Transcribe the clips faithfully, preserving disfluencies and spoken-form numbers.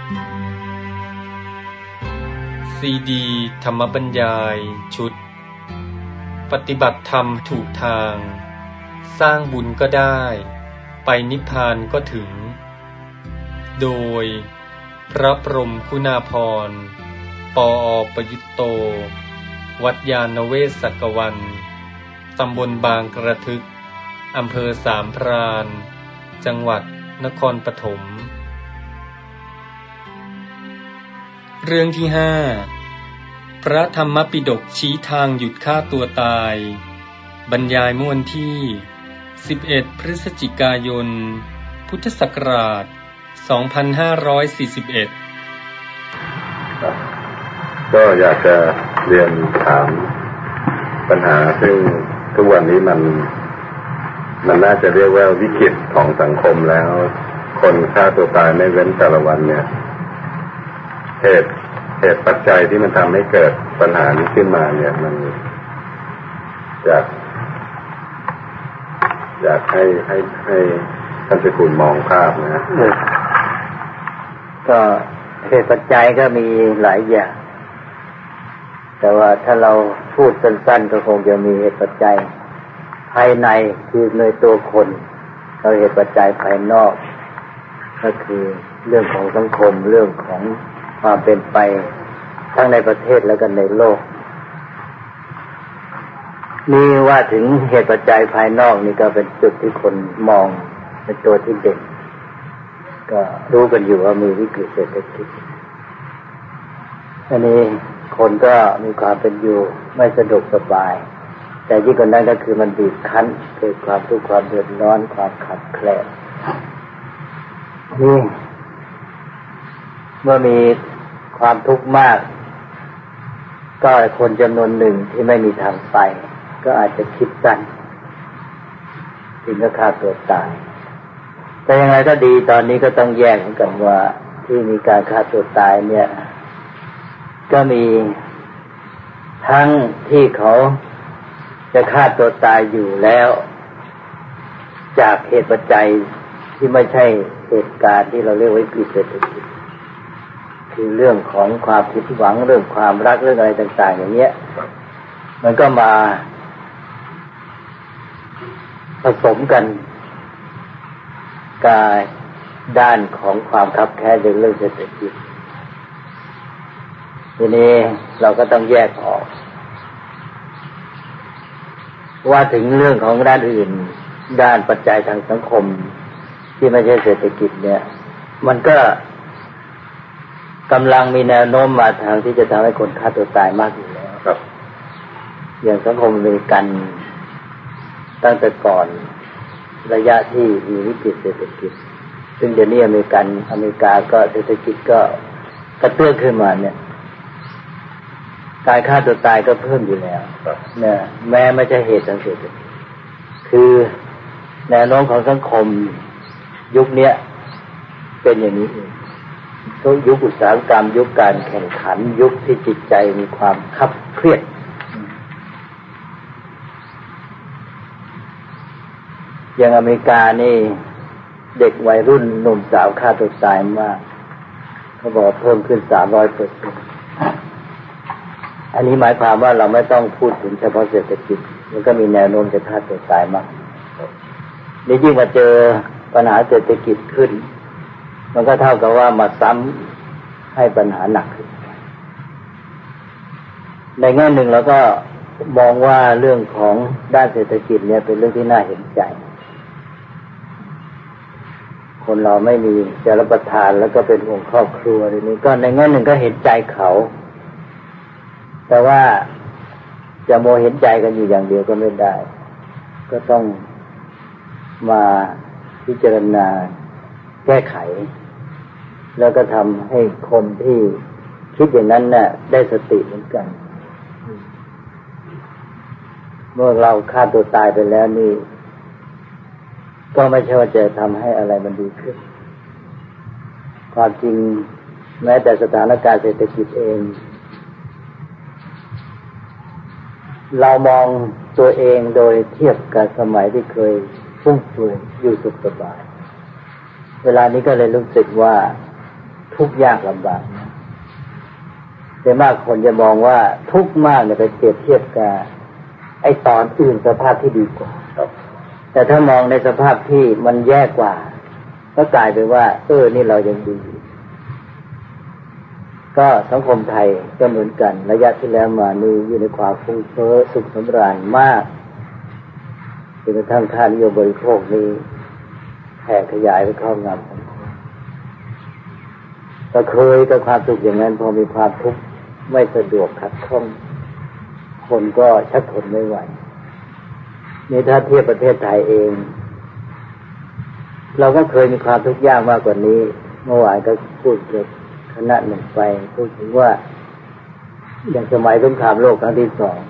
ซีดีธรรมบรรยายชุดปฏิบัติธรรมถูกทางสร้างบุญก็ได้ไปนิพพานก็ถึงโดยพระพรหมคุณาภรณ์ปอประยุตโตวัดยานเวศกวันตำบลบางกระทึกอำเภอสามพรานจังหวัดนครปฐมเรื่องที่ห้าพระธรรมปิฎกชี้ทางหยุดฆ่าตัวตายบรรยายเมื่อวันที่สิบเอ็ดพฤศจิกายนพุทธศักราชสองพันห้าร้อยสี่สิบเอ็ดก็อยากจะเรียนถามปัญหาซึ่งทุกวันนี้มันมันน่าจะเรียกว่าวิกฤตของสังคมแล้วคนฆ่าตัวตายไม่เว้นแต่ละวันเนี่ยเหตุเหตุปัจจัยที่มันทำให้เกิดปัญหานี้ขึ้นมาเนี่ยมันอยากอยากให้ให้ให้ท่านเจ้าคุณมองภาพนะก็เหตุปัจจัยก็มีหลายอย่างแต่ว่าถ้าเราพูดสั้นๆก็คงจะมีเหตุปัจจัยภายในคือในตัวคนแล้วเหตุปัจจัยภายนอกก็คือเรื่องของสังคมเรื่องของความเป็นไปทั้งในประเทศและก็ในโลกนี่ว่าถึงเหตุปัจจัยภายนอกนี่ก็เป็นจุดที่คนมองเป็นตัวที่เด่นก็รู้กันอยู่ว่ามีวิกฤตเศรษฐกิจอันนี้คนก็มีความเป็นอยู่ไม่สะดวกสบายแต่ยิ่งกว่านั้นก็คือมันบีบคั้นเกิดความทุกข์ความเดือดร้อนความขัดแคลนนี่เมื่อมีความทุกข์มากก็คนจำนวนหนึ่งที่ไม่มีทางไปก็อาจจะคิดสั้นถึงกับฆ่าตัวตายแต่ยังไงก็ดีตอนนี้ก็ต้องแยกกันว่าที่มีการฆ่าตัวตายเนี่ยก็มีทั้งที่เขาจะฆ่าตัวตายอยู่แล้วจากเหตุปัจจัยที่ไม่ใช่เหตุการณ์ที่เราเรียกว่าวิกฤตเศรษฐกิจคือเรื่องของความผิดหวังเรื่องความรักเรื่องอะไรต่างๆอย่างเงี้ยมันก็มาผสมกันกายด้านของความคับแค้นในเรื่องเศรษฐกิจทีนี้เราก็ต้องแยกออกว่าถึงเรื่องของด้านอื่นด้านปัจจัยทางสังคมที่ไม่ใช่เศรษฐกิจเนี่ยมันก็กำลังมีแนวโน้มมาทางที่จะทำให้คนฆ่าตัวตายมากอยู่แล้วครับอย่างสังคมอเมริกันตั้งแต่ก่อนระยะที่มีวิกฤตเศรษฐกิจซึ่งเดี๋ยวนี้อเมริกันอเมริกาก็เศรษฐกิจก็กระเตื้องขึ้นมาเนี่ยการฆ่าตัวตายก็เพิ่มอยู่แล้วเนี่ยแม้ไม่ใช่เหตุทางเศรษฐกิจคือแนวโน้มของสังคมยุคนี้เป็นอย่างนี้เองทุกยุคอุตสาหกรรมยุคการแข่งขันยุคที่จิตใจมีความคับเครียดอย่างอเมริกานี่เด็กวัยรุ่นหนุ่มสาวฆ่าตัวตายมากเขาบอกเพิ่มขึ้น สามร้อยเปอร์เซ็นต์ อันนี้หมายความว่าเราไม่ต้องพูดถึงเฉพาะเศรษฐกิจมันก็มีแนวโน้มจะฆ่าตัวตายมากนี่ยิ่งมาเจอปัญหาเศรษฐกิจขึ้นมันก็เท่ากับว่ามาซ้ำให้ปัญหาหนักขึ้นในแง่หนึ่งเราก็มองว่าเรื่องของด้านเศรษฐกิจเนี่ยเป็นเรื่องที่น่าเห็นใจคนเราไม่มีจะรับประทานแล้วก็เป็นห่วงครอบครัวทีนี้ก็ในแง่หนึ่งก็เห็นใจเขาแต่ว่าจะโมเห็นใจกันอยู่อย่างเดียวก็ไม่ได้ก็ต้องมาพิจารณาแก้ไขแล้วก็ทำให้คนที่คิดอย่างนั้นน่ะได้สติเหมือนกันเมื่อเราฆ่าตัวตายไปแล้วนี่ก็ไม่ใช่ว่าจะทำให้อะไรมันดีขึ้นความจริงแม้แต่สถานการณ์เศรษฐกิจเองเรามองตัวเองโดยเทียบกับสมัยที่เคยฟุ่มเฟือยอยู่สุขสบายเวลานี้ก็เลยรู้สึกว่าทุกข์ยากลำบากนะแต่มากคนจะมองว่าทุกข์มากเนี่ยไปเปรียบเทียบกับไอ้ตอนอื่นสภาพที่ดีกว่าแต่ถ้ามองในสภาพที่มันแย่กว่าก็กลายเป็นว่าเออนี่เรายังดีก็สังคมไทยก็เหมือนกันระยะที่แล้วมานี่อยู่ในความฟุ้งเฟ้อสุขสำราญมากจนกระทั่งค่านิยมบริโภคนี้แผ่ขยายไปครอบงำสังคมก็เคยกับความสุขอย่างนั้นพอมีความทุกข์ไม่สะดวกขัดข้องคนก็ชักทนไม่ไหวนี่ถ้าเทียบประเทศไทยเองเราก็เคยมีความทุกข์ยากมากกว่านี้เมื่อวานก็พูดเกี่ยวคณะหนึ่งไปพูดถึงว่าอย่างสมัยสงครามโลกครั้งที่สอง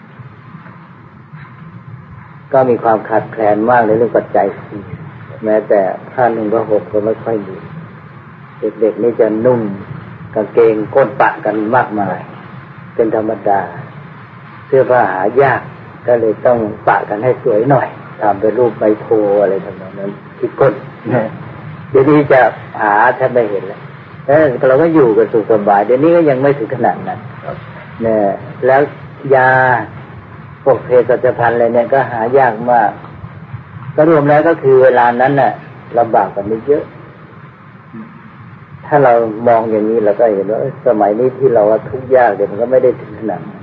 ก็มีความขาดแคลนมากในเรื่องปัจจัยสี่แม้แต่ค่าหนึ่งก็หกก็ไม่ค่อยมีเด็กๆนี่จะนุ่งกางเกงก้นปะกันมากมายเป็นธรรมดาเสื้อผ้าหายากก็เลยต้องปะกันให้สวยหน่อยทำเป็นรูปใบโพอะไรทำนองนั้นที่ก้นเดี๋ยวนี้จะหาแทบไม่เห็นแล้วเออเราก็อยู่กันสุขสบายเดี๋ยวนี้ก็ยังไม่ถึงขนาดนั้นเนี่ยแล้วยาพวกเภสัชภัณฑ์อะไรเนี่ยก็หายากมากก็รวมแล้วก็คือเวลานั้นน่ะลำบากกว่านี้เยอะถ้าเรามองอย่างนี้เราก็เห็นว่าสมัยนี้ที่เราทุกข์ยากเดี๋ยวมันก็ไม่ได้ถึงขนาดนั้น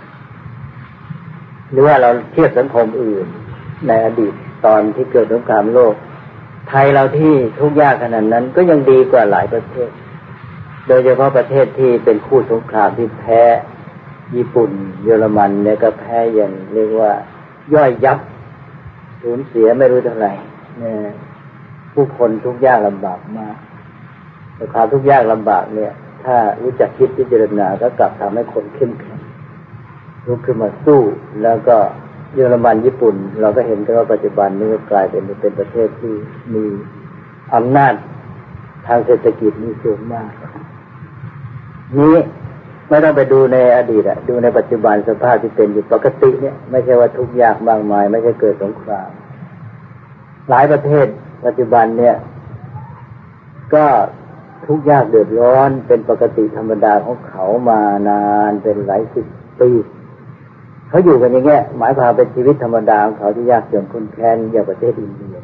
หรือว่าเราเทียบสังคมอื่นในอดีตตอนที่เกิดสงครามโลกไทยเราที่ทุกข์ยากขนาดนั้นก็ยังดีกว่าหลายประเทศโดยเฉพาะประเทศที่เป็นคู่สงครามที่แพ้ญี่ปุ่นเยอรมันเนี่ยก็แพ้อย่างเรียกว่าย่อยยับสูญเสียไม่รู้เท่าไหร่เนี่ยผู้คนทุกข์ยากลำบากมากแต่ความทุกข์ยากลำบากเนี่ยถ้ารู้จักคิดพิจารณาก็กลับทำให้คนเข้มแข็งลุกขึ้นมาสู้แล้วก็เยอรมันญี่ปุ่นเราก็เห็นกันว่าปัจจุบันนี้กลายเป็นเป็นประเทศที่มีอำนาจทางเศรษฐกิจนี่สูงมากนี้ไม่ต้องไปดูในอดีตอะดูในปัจจุบันสภาพที่เป็นอยู่ปกติเนี่ยไม่ใช่ว่าทุกข์ยากมากมายไม่ใช่เกิดสงครามหลายประเทศปัจจุบันเนี่ยก็ทุกข์ยากเดือดร้อนเป็นปกติธรรมดาของเขามานานเป็นหลายสิบปีเขาอยู่กันอย่างเงี้ยหมายความเป็นชีวิตธรรมดาของเขาที่ยากจนคนแค้นอย่างประเทศอินเดีย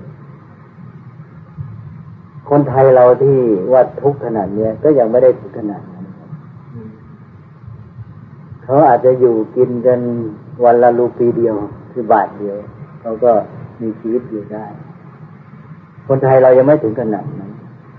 คนไทยเราที่ว่าทุกข์ขนาดเนี้ยก็ยังไม่ได้ถึงขนาดนั้นเขาอาจจะอยู่กินกันวันละรูปีเดียวคือบาทเดียวเขาก็มีชีวิตอยู่ได้คนไทยเรายังไม่ถึงขนาดนั้น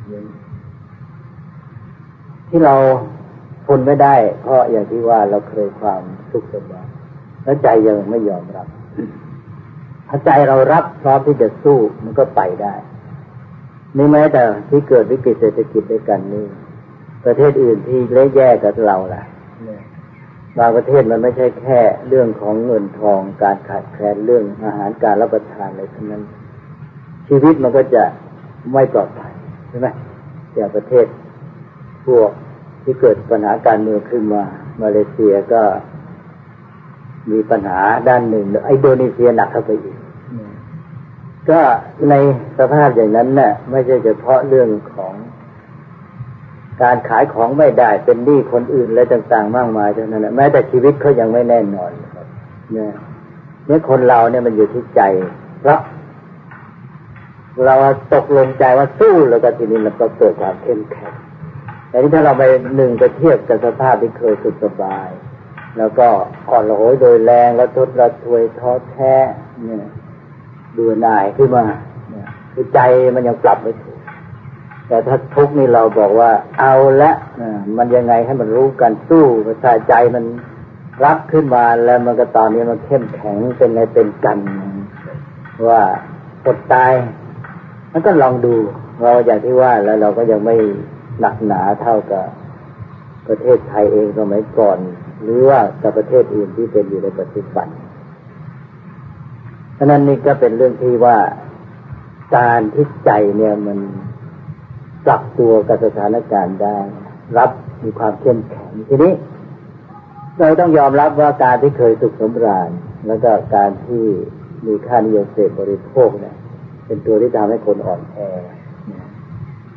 ที่เราทนไม่ได้เพราะอย่างที่ว่าเราเคยความสุขสบายแล้วใจยังไม่ยอมรับถ้าใจเรารับพร้อมที่จะสู้มันก็ไปได้นี่แม้แต่ที่เกิดวิกฤตเศรษฐกิจด้วยกันนี่ประเทศอื่นที่เละแย่กับเราล่ะบางประเทศมันไม่ใช่แค่เรื่องของเงินทองการขาดแคลนเรื่องอาหารการรับประทานอะไรทั้งนั้นชีวิตมันก็จะไม่ปลอดภัยใช่ไหมอย่างประเทศพวกที่เกิดปัญหาการเมืองขึ้นมามาเลเซียก็มีปัญหาด้านหนึ่งอินโดนีเซียหนักเข้าไปอีกก็ในสภาพอย่างนั้นน่ะไม่ใช่เฉพาะเรื่องของการขายของไม่ได้เป็นหนี้คนอื่นอะไรต่างๆมากมายเท่านั้นแหละแม้แต่ชีวิตเขายังไม่แน่นอนครับเนี่ยเนี่ยคนเราเนี่ยมันอยู่ที่ใจเพราะเราตกลงใจว่าสู้แล้วก็ทีนี้มันก็เกิดความเข้มแข็งแต่นี่ถ้าเราไปหนึ่งไปเทียบกับสภาพที่เคยสุขสบายแล้วก็อ่อนระหยโดยแรงแล้วทดระทวยท้อแท้เนี่ยเบื่อหน่ายขึ้นมาเนี่ยคือใจมันยังปรับไม่ถูกแต่ถ้าทุกข์นี่เราบอกว่าเอาละมันยังไงให้มันรู้กันสู้ภาษาใจมันรับขึ้นมาแล้วมันก็ตอนนี้มันเข้มแข็งเป็นในเป็นกันว่าอดตายมันก็ลองดูเราอย่างที่ว่าแล้วเราก็ยังไม่หนักหนาเท่ากับประเทศไทยเองสมัยก่อนหรือว่ากับประเทศอื่นที่เป็นอยู่ในปัจจุบันฉะนั้นนี่ก็เป็นเรื่องที่ว่าการที่ใจเนี่ยมันปรับตัวกับสถานการณ์ได้รับมีความเข้มแข็งทีนี้เราต้องยอมรับว่าการที่เคยสุขสำราญแล้วก็การที่มีค่านิยมเสพบริโภคเนี่ยเป็นตัวที่ทำให้คนอ่อนแอ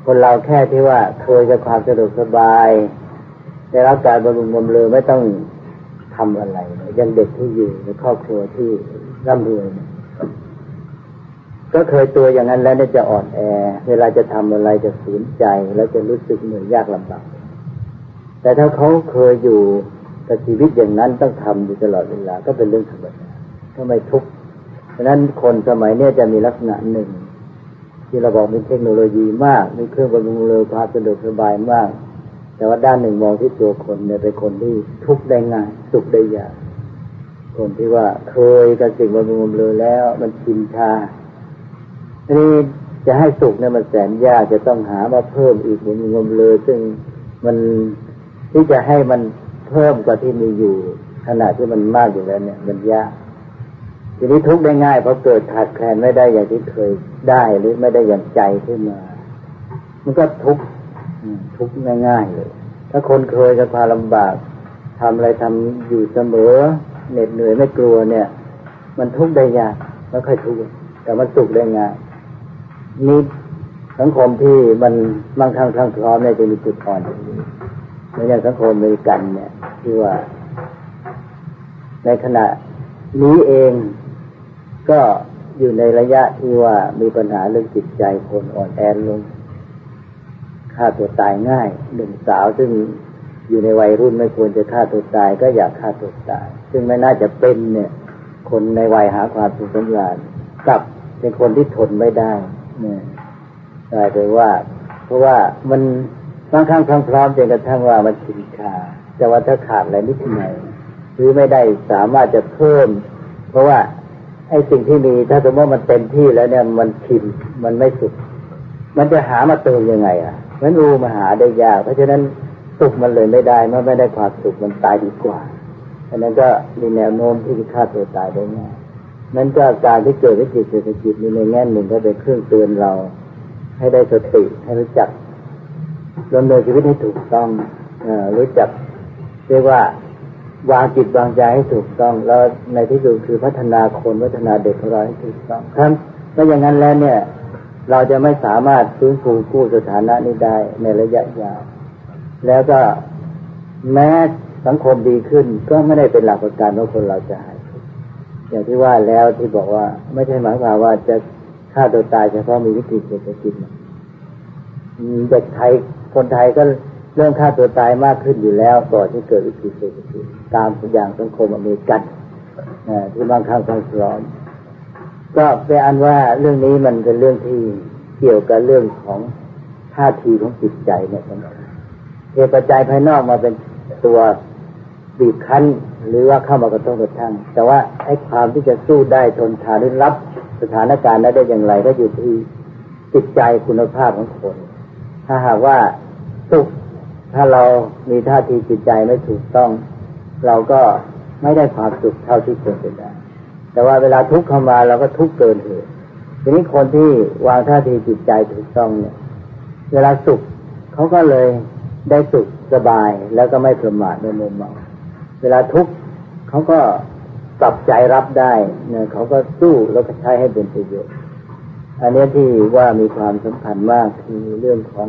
คนเราแค่ที่ว่าเคยกับความสะดวกสบายได้รับการบำรุงบำเรอไม่ต้องทำอะไรยังเด็กที่อยู่ในครอบครัวที่ร่ำรวยก็เคยตัวอย่างนั้นแล้วเนี่ยจะอ่อนแอเวลาจะทำอะไรจะฝืนใจแล้วจะรู้สึกเหนื่อยยากลำบากแต่ถ้าเขาเคยอยู่กับชีวิตอย่างนั้นต้องทำอยู่ตลอดเวลาก็เป็นเรื่องธรรมดาก็ไม่ทุกข์ฉะนั้นคนสมัยนี้จะมีลักษณะหนึ่งที่เราบอกมีเทคโนโลยีมากมีเครื่องบำรุงบำเรอความสะดวกสบายมากแต่ว่าด้านหนึ่งมองที่ตัวคนเนี่ยเป็นคนที่ทุกข์ได้ง่ายสุขได้ยากคนที่ว่าเคยกับสิ่งบำรุงบำเรอแล้วมันชินชาทีนี้จะให้สุขเนี่ยมันแสนยากจะต้องหามาเพิ่มอีกบำรุงบำเรอซึ่งมันที่จะให้มันเพิ่มกว่าที่มีอยู่ขณะที่มันมากอยู่แล้วเนี่ยมันยากทีนี้ทุกข์ได้ง่ายเพราะเกิดขาดแคลนไม่ได้อย่างที่เคยได้หรือไม่ได้อย่างใจขึ้นมามันก็ทุกข์ทุกข์ง่ายๆเลยถ้าคนเคยกับความลำบากทำอะไรทำอยู่เสมอเหน็ดเหนื่อยไม่กลัวเนี่ยมันทุกข์ได้ยากไม่ค่อยทุกข์แต่มันสุขได้ง่ายนี่สังคมที่มันมั่งคั่งพรั่งพร้อมเนี่ยจะมีจุดอ่อนอย่างนี้เหมือนอย่างสังคมอเมริกันเนี่ยที่ว่าในขณะนี้เองก็อยู่ในระยะที่ว่ามีปัญหาเรื่องจิตใจคนอ่อนแอลงฆ่าตัวตายง่ายหนุ่มสาวซึ่งอยู่ในวัยรุ่นไม่ควรจะฆ่าตัวตายก็อยากฆ่าตัวตายซึ่งไม่น่าจะเป็นเนี่ยคนในวัยหาความสุขสำราญกับเป็นคนที่ทนไม่ได้เนี่ยกลายเป็นว่าเพราะว่ามันบางครั้งพร้อมๆจนกระทั่งว่ามันชินชาแต่ว่าถ้าขาดอะไรนิดหน่อยหรือไม่ได้สามารถจะเพิ่มเพราะว่าไอ้สิ่งที่มีถ้าสมมติมันเต็มที่แล้วเนี่ยมันชินมันไม่สุขมันจะหามาเติมยังไงอ่ะมันรู้มาหาได้ยากเพราะฉะนั้นสุขมันเลยไม่ได้เมื่อไม่ได้ความสุขมันตายดีกว่าฉะนั้นก็มีแนวโน้มที่จะฆ่าตัวตายได้ง่ายนั้นก็การที่เกิดวิกฤตเศรษฐกิจในแง่หนึ่งก็เป็นเครื่องเตือนเราให้ได้สติให้รู้จักดำเนินชีวิตให้ถูกต้องเอ่อรู้จักเรียกว่าวางจิตวางใจให้ถูกต้องแล้วในที่สุดคือพัฒนาคนพัฒนาเด็กของเราให้ถูกต้องครับถ้าอย่างนั้นแล้วเนี่ยเราจะไม่สามารถฟื้นฟูกู้สถานะนี้ได้ในระยะยาวแล้วก็แม้สังคมดีขึ้นก็ไม่ได้เป็นหลักประกันว่าคนเราจะหายอย่างที่ว่าแล้วที่บอกว่าไม่ใช่หมายความว่าจะฆ่าตัวตายเฉพาะมีวิกฤตเศรษฐกิจเด็กไทยคนไทยก็เรื่องฆ่าตัวตายมากขึ้นอยู่แล้วก่อนที่เกิดวิกฤตเศรษฐกิจตามอย่างสังคมอเมริกันที่บางครั้งต้องร้อนก็เป็นอันว่าเรื่องนี้มันเป็นเรื่องที่เกี่ยวกับเรื่องของท่าทีของจิตใจเนี่ยสำคัญเหตุปัจจัยภายนอกมาเป็นตัวบีบคั้นหรือว่าเข้ามากระทบกระทั่งแต่ว่าไอ้ความที่จะสู้ได้ทนทานหรือรับสถานการณ์นั้นได้อย่างไรก็อยู่ที่จิตใจคุณภาพของคนถ้าหากว่าสุขถ้าเรามีท่าทีจิตใจไม่ถูกต้องเราก็ไม่ได้ความสุขเท่าที่ควรจะได้แต่ว่าเวลาทุกข์เข้ามาเราก็ทุกข์เกินเหตุทีนี้คนที่วางท่าทีจิตใจถูกต้องเนี่ยเวลาสุขเขาก็เลยได้สุขสบายแล้วก็ไม่ประมาทไม่มัวเมาเวลาทุกข์เขาก็ปรับใจรับได้เนี่ยเขาก็สู้แล้วก็ใช้ให้เป็นประโยชน์อันนี้ที่ว่ามีความสำคัญมากคือเรื่องของ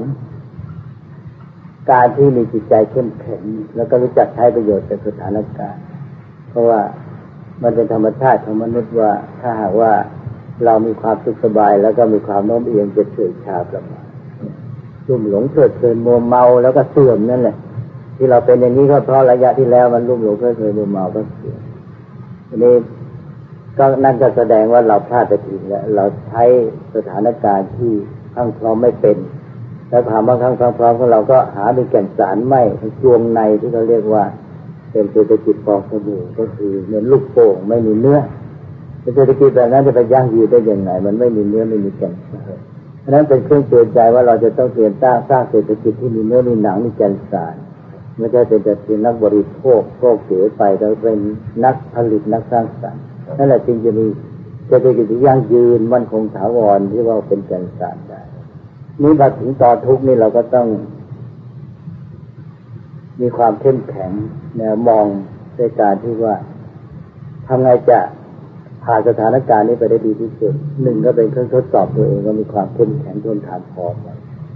การที่มีจิตใจเข้มแข็งแล้วก็รู้จักใช้ประโยชน์จากสถานการณ์เพราะว่ามันเป็นธรรมชาติของมนุษย์ว่าถ้าหากว่าเรามีความสุขสบายแล้วก็มีความโน้มเอียงจะเฉยชาประมาทลุ่มหลงเพลิดเพลินมัวเมาแล้วก็เสื่อมนั่นแหละที่เราเป็นอย่างนี้ก็เพราะระยะที่แล้วมันลุ่มหลงเพลิดเพลินมัวเมาก็เสื่อมทีนี้ก็นั่นก็แสดงว่าเราพลาดไปทีแล้วเราใช้สถานการณ์ที่พรั่งพร้อมไม่เป็นแล้วความบางครั้งพร้อมของเราก็หาเป็นแก่นสารไม่จวงในที่เขาเรียกว่าเป็นเศรษฐกิจฟองสบู่ก็คือเหมือนลูกโป่งไม่มีเนื้อเศรษฐกิจแบบนั้นจะไปยั่งยืนได้ยังไงมันไม่มีเนื้อไม่มีแก่นสารเพราะนั้นเป็นเครื่องเตือนใจว่าเราจะต้องเปลี่ยนสร้างสร้างเศรษฐกิจที่มีเนื้อมีหนังมีแก่นสารไม่ใช่เป็นแต่เพียงนักบริโภคโภคเสียไปแต่เป็นนักผลิตนักสร้างสรรค์นั่นแหละจึงจะมีเศรษฐกิจที่ยั่งยืนมั่นคงถาวรที่ว่าเป็นแก่นสารได้นี่มาถึงตอนทุกข์นี่เราก็ต้องมีความเข้มแข็งแนวมองในการที่ว่าทำไงจะผ่านสถานการณ์นี้ไปได้ดีที่สุดหนึ่งก็เป็นเครื่องทดสอบตัวเองว่ามีความเข้มแข็งทนทานพอไหม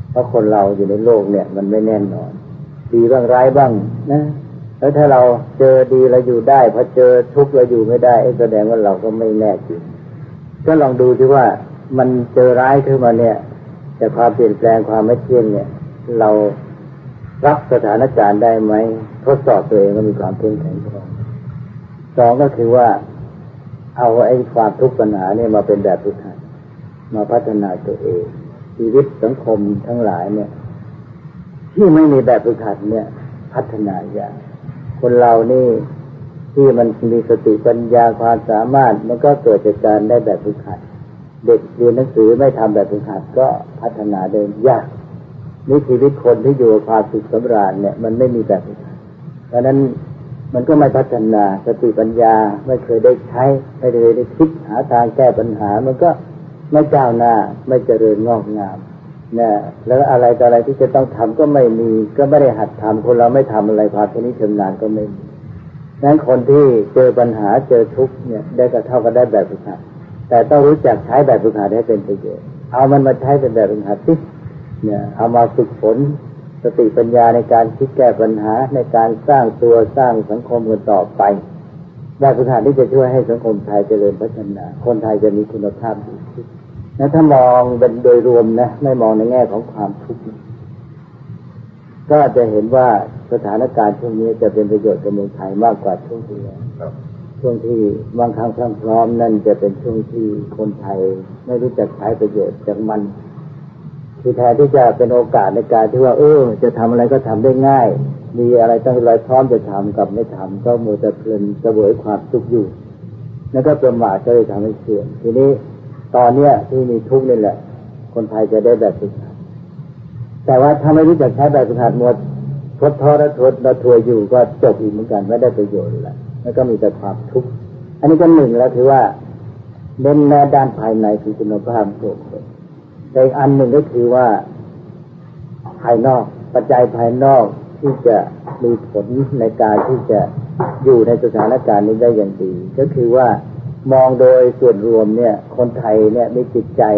เพราะคนเราอยู่ในโลกเนี่ยมันไม่แน่นอนดีบ้างร้ายบ้างนะแล้วถ้าเราเจอดีเราอยู่ได้พอเจอทุกข์เราอยู่ไม่ได้แสดงว่าเราก็ไม่แน่จริงก็ลองดูดิว่ามันเจอร้ายขึ้นมาเนี่ยแต่ความเปลี่ยนแปลงความไม่เที่ยงเนี่ยเรารับสถานการณ์ได้ไหมทดสอบตัวเองว่ามีความเข้มแข็งพอสองก็คือว่าเอาไอ้ความทุกข์ปัญหาเนี่ยมาเป็นแบบฝึกหัดมาพัฒนาตัวเองชีวิตสังคมทั้งหลายเนี่ยที่ไม่มีแบบฝึกหัดเนี่ยพัฒนาอย่างคนเรานี่ที่มันมีสติปัญญาความสามารถมันก็เกิดจากการได้แบบฝึกหัดเด็กเรียนหนังสือไม่ทำแบบฝึกหัดก็พัฒนาได้ยากนี่ชีวิตคนที่อยู่กับความสุขสำราญเนี่ยมันไม่มีแบบฝึกหัดเพราะนั้นมันก็ไม่พัฒนาสติปัญญาไม่เคยได้ใช้ไม่เคยได้คิดหาทางแก้ปัญหามันก็ไม่ก้าวหน้าไม่เจริญงอกงามนะแล้วอะไรต่ออะไรที่จะต้องทำก็ไม่มีก็ไม่ได้หัดทำคนเราไม่ทำอะไรความชำนิชำนาญก็ไม่มีนั้นคนที่เจอปัญหาเจอทุกข์เนี่ยได้ก็เท่ากับได้แบบฝึกหัดแต่ต้องรู้จักใช้แบบฝึกหัดให้เป็นประโยชน์เอามันมาใช้เป็นแบบฝึกหัดสิเนี่ยเอามาฝึกฝนสติปัญญาในการคิดแก้ปัญหาในการสร้างตัวสร้างสังคมกันต่อไปแบบฝึกหัดที่จะช่วยให้สังคมไทยเจริญพัฒนาคนไทยจะมีคุณภาพดีขึ้นนะถ้ามองเป็นโดยรวมนะไม่มองในแง่ของความทุกข์ก็จะเห็นว่าสถานการณ์ช่วงนี้จะเป็นประโยชน์กับเมืองไทยมากกว่าช่วงที่แล้วช่วงที่บางครั้งพร้อมนั่นจะเป็นช่วงที่คนไทยไม่รู้จักใช้ประโยชน์จากมันคือแทนที่จะเป็นโอกาสในการที่ว่าเออจะทำอะไรก็ทำได้ง่ายมีอะไรตั้งใจพร้อมจะทำกับไม่ทำก็มัวแต่เพลินเสวยความทุกข์อยู่แล้วก็ประมาทก็เลยทำให้เสื่อมทีนี้ตอนเนี้ยที่มีทุกข์นี่แหละคนไทยจะได้แบบฝึกหัดแต่ว่าถ้าไม่รู้จักใช้แบบฝึกหัดหมดทดท้อและทดและทวยอยู่ก็จบอีกเหมือนกันไม่ได้ประโยชน์แล้วแล้วก็มีแต่ความทุกข์อันนี้ก็หนึ่งแล้วถือว่าเน้นแนด้านภายในคือคุณภาพโลกแต่อีกอันหนึ่งก็คือว่าภายนอกปัจจัยภายนอกที่จะมีผลในการที่จะอยู่ในสถานการณ์นี้ได้อย่างดีก็คือว่ามองโดยส่วนรวมเนี่ยคนไทยเนี่ยมีจิตใจ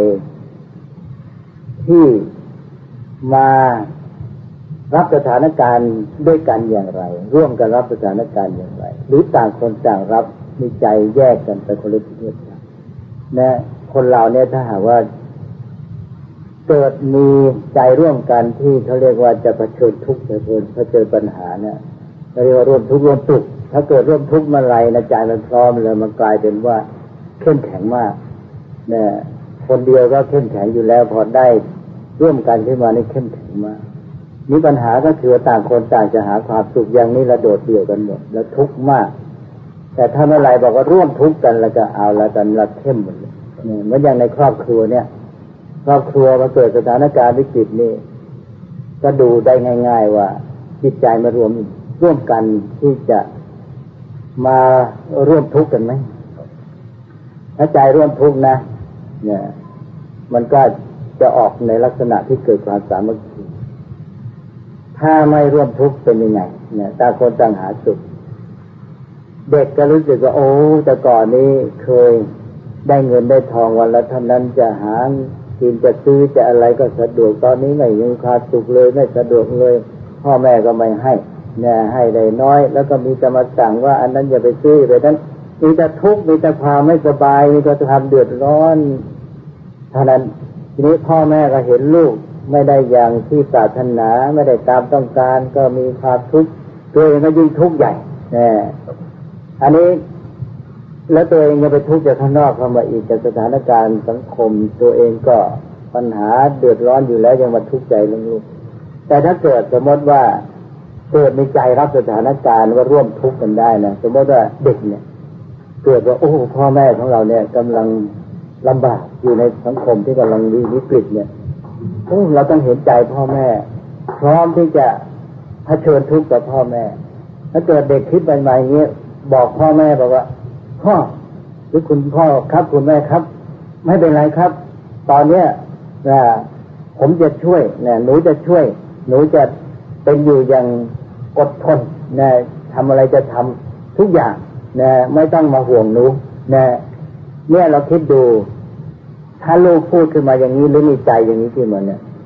ที่มารับสถานการณ์ด้วยกันอย่างไรร่วมกันรับสถานการณ์อย่างไรหรือต่างคนต่างรับมีใจแยกกันไปคนละทิศละทางนะคนเราเนี่ยถ้าหากว่าเกิดมีใจร่วมกันที่เขาเรียกว่าจะเผชิญทุกข์เผชิญเผชิญปัญหาเนี่ยเรียกว่าร่วมทุกข์ร่วมสุขถ้าเกิดร่วมทุกข์เมื่อไรนะใจมันพร้อมเลยมันกลายเป็นว่าเข้มแข็งมากเนี่ยคนเดียวก็เข้มแข็งอยู่แล้วพอได้ร่วมกันขึ้นมานี่เข้มแข็งมากมีปัญหาก็คือต่างคนต่างจะหาความสุขอย่างนี้ระโดดเดี่ยวกันหมดแล้วทุกข์มากแต่ถ้าเมื่อไรบอกว่าร่วมทุกข์กันแล้วก็เอาแล้วกันละเข้มหมดเลยเนี่ยเหมือนอย่างในครอบครัวเนี่ยครอบครัวมาเกิดสถานการณ์วิกฤตนี่ก็ดูได้ง่ายๆว่าจิตใจมารวมร่วมกันที่จะมาร่วมทุกข์กันไหมถ้าใจร่วมทุกข์นะเนี่ยมันก็จะออกในลักษณะที่เกิดความสามัคคีถ้าไม่ร่วมทุกข์เป็นยังไงเนี่ยต่างคนต่างหาสุขเด็กก็รู้สึกว่าโอ้แต่ก่อนนี้เคยได้เงินได้ทองวันละเท่านั้นจะหากินจะซื้อจะอะไรก็สะดวกตอนนี้ไม่มีความสุขเลยไม่สะดวกเลยพ่อแม่ก็ไม่ให้เนี่ยให้ได้น้อยแล้วก็มีจะมาสั่งว่าอันนั้นอย่าไปซื้อไปนั้นมีแต่ทุกข์มีแต่ความไม่สบายมีแต่ความเดือดร้อนเท่านั้นทีนี้พ่อแม่ก็เห็นลูกไม่ได้อย่างที่ปรารถนาไม่ได้ตามต้องการก็มีความทุกข์ตัวเองก็ยิ่งทุกข์ใหญ่เนี่ยอันนี้แล้วตัวเองยังไปทุกข์จากข้างนอกเข้ามาอีกจากสถานการณ์สังคมตัวเองก็ปัญหาเดือดร้อนอยู่แล้วยังมาทุกข์ใจเรื่องลูกแต่ถ้าเกิดสมมติว่าเกิดในใจรับสถานการณ์ว่าร่วมทุกข์กันได้นะสมมติว่าเด็กเนี่ยเกิดว่าโอ้พ่อแม่ของเราเนี่ยกำลังลำบากอยู่ในสังคมที่กำลังมีวิกฤตเนี่ยโอ้เราต้องเห็นใจพ่อแม่พร้อมที่จะเผชิญทุกข์กับพ่อแม่ถ้าเกิดเด็กคิดไปมาอย่างนี้บอกพ่อแม่บอกว่าพ่อหรือคุณพ่อครับคุณแม่ครับไม่เป็นไรครับตอนเนี้ยนะผมจะช่วยนะหนูจะช่วยหนูจะเป็นอยู่อย่างอดทนนะทำอะไรจะทำทุกอย่างนะไม่ต้องมาห่วงหนูนะเนี่ยเราคิดดูถ้าลูกพูดขึ้นมาอย่างนี้หรือมีใจอย่างนี้ขึ้นมาเนี่ยพ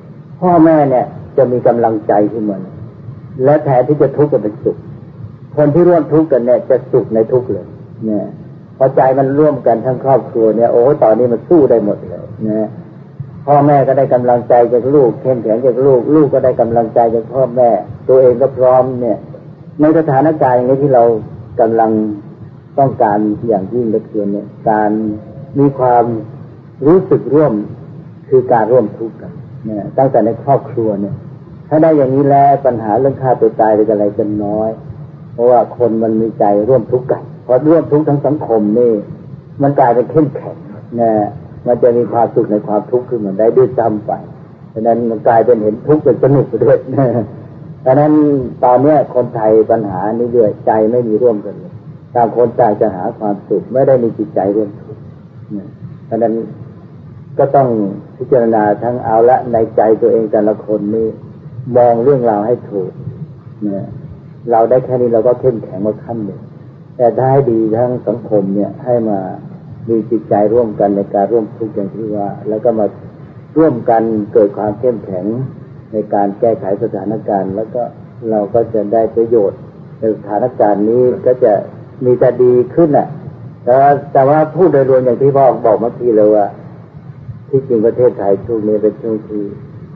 พ่อแม่เนี่ยจะมีกำลังใจขึ้นมาและแทนที่จะทุกข์ก็เป็นสุขคนที่ร่วมทุกข์กันเนี่ยจะสุขในทุกข์เลยเนี่ยพอใจมันร่วมกันทั้งครอบครัวเนี่ยโอ้ตอนนี้มันสู้ได้หมดเลยนะพ่อแม่ก็ได้กำลังใจจากลูกเข้มแข็งจากลูกลูกก็ได้กำลังใจจากพ่อแม่ตัวเองก็พร้อมเนี่ยในสถานการณ์อย่างนี้ที่เรากำลังต้องการอย่างยิ่งเหลือเกินเนี่ยการมีความรู้สึกร่วมคือการร่วมทุกข์กันเนี่ยตั้งแต่ในครอบครัวเนี่ยถ้าได้อย่างนี้แล้วปัญหาเรื่องฆ่าตัวตายหรืออะไรจะน้อยเพราะว่าคนมันมีใจร่วมทุกข์กันพอร่วมทุกข์ทั้งสังคมนี่มันกลายเป็นเข้มแข็งนะมันจะมีความสุขในความทุกข์ขึ้นมาได้ด้วยซ้ำไปเพราะนั้นมันกลายเป็นเห็นทุกข์เป็นสนุกไปด้วยนะเพราะนั้นตอนนี้คนไทยปัญหานี้ด้วยใจไม่มีร่วมกันเลยต่างคนต่างจะหาความสุขไม่ได้มีจิตใจร่วมทุกข์นะเพราะนั้นก็ต้องพิจารณาทั้งเอาละในใจตัวเองแต่ละคนนี่มองเรื่องราวให้ถูกนะเราได้แค่นี้เราก็เข้มแข็งมาขั้นหนึ่งแต่ได้ดีทั้งสังคมเนี่ยให้มามีจิตใจร่วมกันในการร่วมทุกข์อย่างที่ว่าแล้วก็มาร่วมกันเกิดความเข้มแข็งในการแก้ไขสถานการณ์แล้วก็เราก็จะได้ประโยชน์ในสถานการณ์นี้ก็จะมีแต่ดีขึ้นน่ะแต่ว่าแต่ว่าพูดโดยรวมอย่างที่พ่อบอกเมื่อกี้เลยว่าที่จริงประเทศไทยช่วงนี้เป็นช่วงที่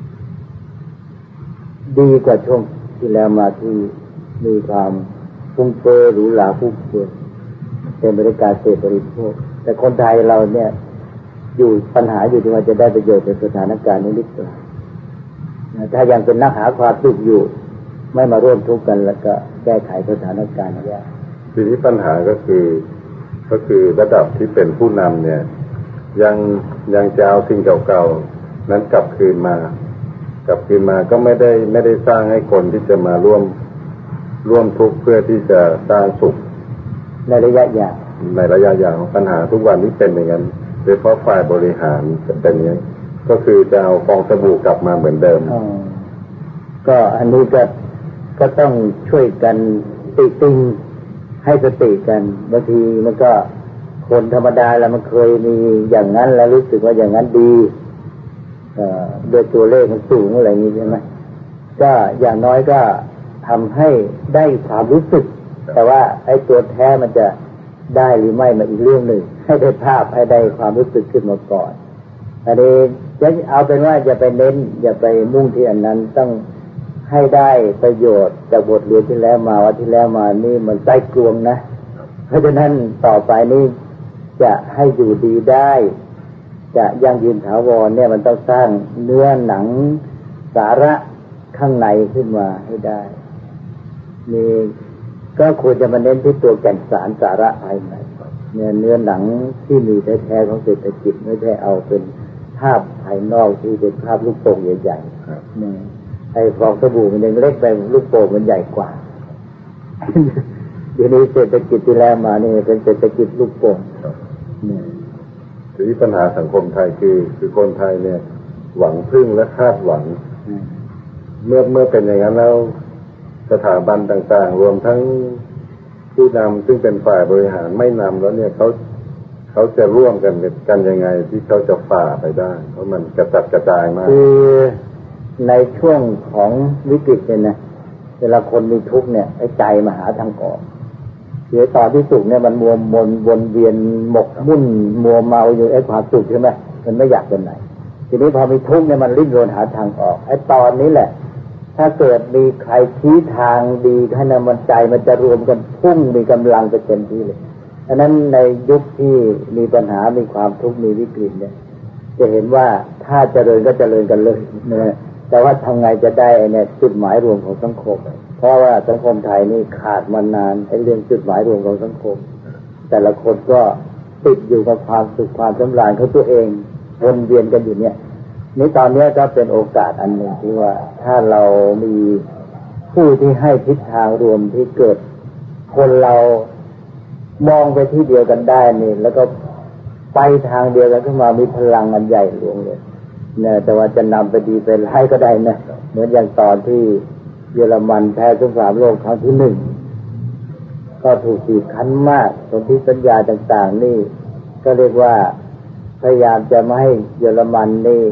ดีกว่าช่วงที่แล้วมาที่มีความฟุ้งเฟ้อหรูหราฟุ่มเฟือยเป็นบริการเสพบริโภคแต่คนไทยเราเนี่ยอยู่ปัญหาอยู่ที่ว่าจะได้ประโยชน์ในสถานการณ์นี้หรือเปล่าถ้ายังเป็นนักหาความสุขอยู่ไม่มาร่วมทุกข์กันแล้วก็แก้ไขสถานการณ์ยากทีนี้ปัญหาก็คือก็คือระดับที่เป็นผู้นำเนี่ยยังยังจะเอาสิ่งเก่าๆนั้นกลับคืนมากลับคืนมาก็ไม่ได้ไม่ได้สร้างให้คนที่จะมาร่วมร่วมทุกข์เพื่อที่จะสร้างสุขในระยะยาวในระยะยาวปัญหาทุกวันนี้เป็นอย่างนั้นโดยเฉพาะฝ่ายบริหารจะเป็นอย่างนี้ก็คือจะเอาฟองสบู่กลับมาเหมือนเดิมก็อันนี้ก็ก็ต้องช่วยกันติติงให้สติกันบางทีมันก็คนธรรมดาแล้วมันเคยมีอย่างนั้นแล้วรู้สึกว่าอย่างนั้นดีเอ่อโดยตัวเลขมันสูงอะไรอย่างนี้ใช่ไหมก็อย่างน้อยก็ทำให้ได้ความรู้สึกแต่ว่าไอ้ตัวแท้มันจะได้หรือไม่มาอีกเรื่องหนึ่งให้ได้ภาพให้ได้ความรู้สึกขึ้นมาก่อนอันนี้จะเอาเป็นว่าอย่าไปเน้นอย่าไปมุ่งที่อันนั้นต้องให้ได้ประโยชน์จากบทเรียนที่แล้วมาวันที่แล้วมานี่มันใต้กลวงนะเพราะฉะนั้นต่อไปนี้จะให้อยู่ดีได้จะยั่งยืนถาวรเนี่ยมันต้องสร้างเนื้อหนังสาระข้างในขึ้นมาให้ได้นี่ก็ควรจะมาเน้นที่ตัวแก่นสารสาระภายในเนี่ยเนื้อหนังที่มีแท้ๆของเศรษฐกิจไม่ใช่เอาเป็นภาพภายนอกที่เป็นภาพลูกโป่งใหญ่ๆเนี่ยไอ้ฟองสบู่มันยังเล็กไปลูกโป่งมันใหญ่กว่าเดี๋ยวนี้เศรษฐกิจที่แล้วมานี่เป็นเศรษฐกิจลูกโป่งเนี่ยทีนี้ปัญหาสังคมไทยคือคือคนไทยเนี่ยหวังพึ่งและคาดหวังเมื่อเมื่อเป็นอย่างนั้นแล้วสถาบันต่างๆรวมทั้งผู้นำซึ่งเป็นฝ่ายบริหารไม่นำแล้วเนี่ยเขาเขาจะร่วมกันกันยังไงที่เขาจะฝ่าไปได้เพราะมันกระจัดกระจายมากคือในช่วงของวิกฤตเนี่ยนะเวลาคนมีทุกข์เนี่ยไอ้ใจมาหาทางออกเดี๋ยวตอนที่สุขเนี่ยมันมัวมนวนเวียนหมกมุ่นมัวเมาอยู่ไอ้ความสุขใช่ไหมมันไม่อยากเป็นไหนทีนี้พอมีทุกข์เนี่ยมันริ้นรนหาทางออกไอ้ตอนนี้แหละถ้าเกิดมีใครชี้ทางดีให้นำมันใจมันจะรวมกันพุ่งมีกำลังจะเต็มที่เลยฉะนั้นในยุคที่มีปัญหามีความทุกข์มีวิกฤตเนี่ยจะเห็นว่าถ้าเจริญก็เจริญกันเลยนะแต่ว่าทำไงจะได้เนี่ยจุดหมายรวมของสังคมเพราะว่าสังคมไทยนี่ขาดมานานไอ้เรื่องจุดหมายรวมของสังคมแต่ละคนก็ติดอยู่กับความสุขความสำราญของตัวเองวนเวียนกันอยู่เนี่ยนี่ตอนนี้ก็เป็นโอกาสอันหนึ่งที่ว่าถ้าเรามีผู้ที่ให้ทิศทางรวมที่เกิดคนเรามองไปที่เดียวกันได้นี่แล้วก็ไปทางเดียวกันขึ้นมามีพลังอันใหญ่หลวงเลยเนี่ยแต่ว่าจะนำไปดีไปร้ายก็ได้นะเหมือนอย่างตอนที่เยอรมันแพ้สงครามโลกครั้งที่หนึ่งก็ถูกบีบคั้นมากสนธิสัญญาต่างๆนี่ก็เรียกว่าพยายามจะไม่ให้เยอรมันนี่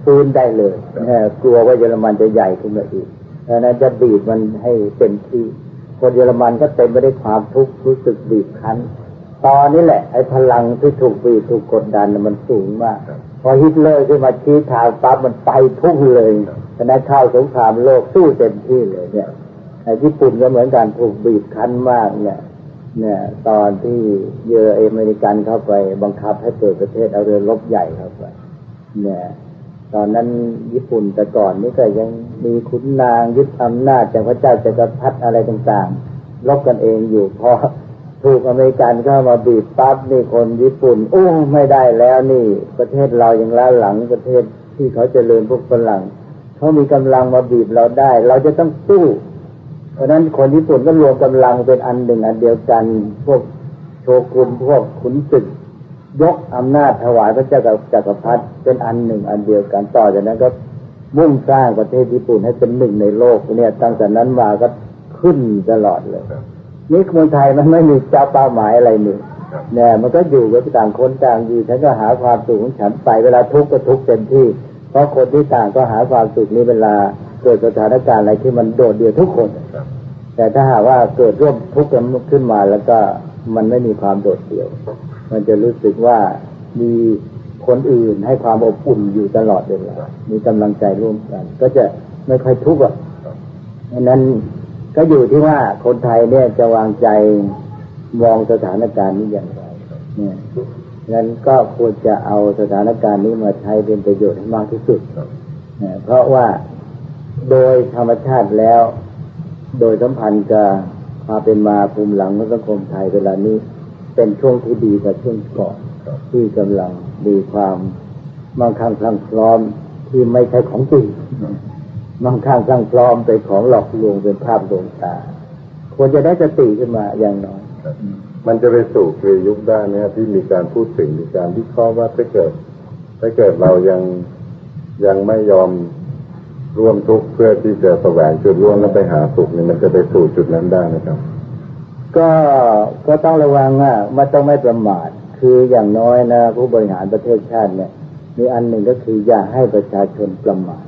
ฟื้นได้เลยกลัวว่าเยอรมันจะใหญ่ขึ้นมาอีกดังนั้นจะบีบมันให้เต็มที่คนเยอรมันก็เต็มไปด้วยความทุกข์รู้สึกบีบคั้นตอนนี้แหละไอ้พลังที่ถูกบีบถูกกดดันมันสูงมากพอฮิตเลอร์ขึ้นมาชี้ทางปั๊บมันไปพุ่งเลยฉะนั้นเข้าสงครามโลกสู้เต็มที่เลยเนี่ยไอ้ญี่ปุ่นก็เหมือนกันถูกบีบคั้นมากเนี่ยเนี่ยตอนที่เยออเมริกันเข้าไปบังคับให้เปิดประเทศเอาเรือรบใหญ่เข้าไปเนี่ยตอนนั้นญี่ปุ่นแต่ก่อนนี่ก็ยังมีขุนนางยึดอำนาจจากพระเจ้าจักรพรรดิอะไรต่างๆรบกันเองอยู่พอถูกอเมริกันเข้ามาบีบปั๊บนี่คนญี่ปุ่นอู้ไม่ได้แล้วนี่ประเทศเรายังล้าหลังประเทศที่เขาเจริญพวกฝรั่งเขามีกำลังมาบีบเราได้เราจะต้องสู้เพราะนั้นคนญี่ปุ่นก็รวมกำลังเป็นอันหนึ่งอันเดียวกันพวกโชกุนพวกขุนศึกยกอำนาจถวายพระเจ้าจักรพรรดิเป็นอันหนึ่งอันเดียวกันต่อจากนั้นก็มุ่งสร้างประเทศญี่ปุ่นให้เป็นหนึ่งในโลกเนี่ยตั้งแต่นั้นมาก็ขึ้นตลอดเลยนี่เมืองไทยมันไม่มีเจ้าเป้าหมายอะไรนี่เนี่ยมันก็อยู่กับต่างคนต่างอยู่ฉันก็หาความสุขของฉันไปเวลาทุกข์ก็ทุกข์เต็มที่เพราะคนที่ต่างก็หาความสุขนี้เวลาเกิดสถานการณ์อะไรที่มันโดดเดี่ยวทุกคนแต่ถ้าหากว่าเกิดร่วมทุกข์กันขึ้นมาแล้วก็มันไม่มีความโดดเดี่ยวมันจะรู้สึกว่ามีคนอื่นให้ความอบอุ่นอยู่ตลอดเวลามีกำลังใจร่วมกันก็จะไม่ค่อยทุกข์อ่ะดังนั้นก็อยู่ที่ว่าคนไทยเนี่ยจะวางใจมองสถานการณ์นี้อย่างไรเนี่ยนั้นก็ควรจะเอาสถานการณ์นี้มาใช้เป็นประโยชน์ให้มากที่สุดเนี่ยเพราะว่าโดยธรรมชาติแล้วโดยสัมพันธ์กับความเป็นมาภูมิหลังของสังคมไทยเวลานี้เป็นช่วงที่ดีกว่าช่วงก่อนที่กำลังมีความมั่งคั่งพรั่งพร้อมที่ไม่ใช่ของจริงมั่งคั่งพรั่งพร้อมเป็นของหลอกลวงเป็นภาพลวงตาควรจะได้สติขึ้นมาอย่างน้อยมันจะไปสู่คือยุคด้านนี้ที่มีการพูดถึงมีการวิเคราะห์ว่าถ้าเกิดถ้าเกิดเรายังยังไม่ยอมร่วมทุกข์เพื่อที่จะแสวงจุดร่วมแล้วไปหาสุขนี่มันจะไปสู่จุดนั้นได้นะครับก็ก็ต้องระวังอ่ะไม่ต้องไม่ประมาทคืออย่างน้อยนะผู้บริหารประเทศชาติเนี่ยมีอันหนึ่งก็คืออย่าให้ประชาชนประมาท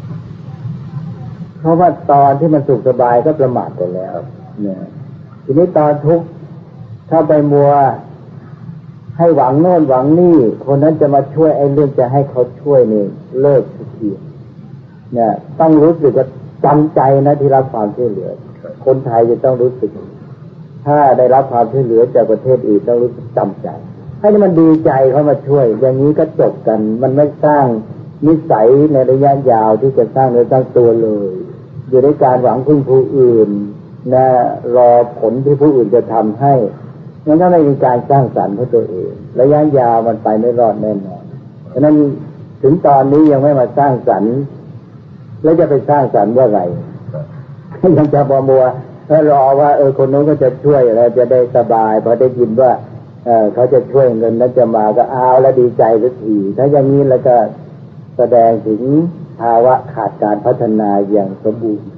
เพราะว่าตอนที่มันสุขสบายก็ประมาทไปแล้วเนี่ยทีนี้ตอนทุกข์ถ้าไปมัวให้หวังโน่นหวังนี่คนนั้นจะมาช่วยไอ้เรื่องจะให้เขาช่วยนี่เลิกทุกทีเนี่ยต้องรู้สึกว่าจำใจนะที่รับความช่วยเหลือคนไทยจะต้องรู้สึกถ้าได้รับความช่วยเหลือจากประเทศอื่นต้องรู้สึกจำใจให้มันดีใจเขามาช่วยอย่างนี้ก็จบกันมันไม่สร้างนิสัยในระยะยาวที่จะสร้างเนื้อสร้างตัวเลยอยู่ในการหวังพึ่งผู้อื่นนะรอผลที่ผู้อื่นจะทำให้งั้นก็ไม่มีการสร้างสรรค์ให้ตัวเองระยะยาวมันไปไม่รอดแน่นอนฉะนั้นถึงตอนนี้ยังไม่มาสร้างสรรค์แล้วจะไปสร้างสรรค์เมื่อไหร่ยังจะมัวมัวแล้วรอว่าเออคนนู้นก็จะช่วยแล้วจะได้สบายพอได้ยินว่าเออเขาจะช่วยเงินนั้นจะมาก็เอาแล้วดีใจสักทีถ้าอย่างนี้แล้วก็แสดงถึงภาวะขาดการพัฒนาอย่างสมบูรณ์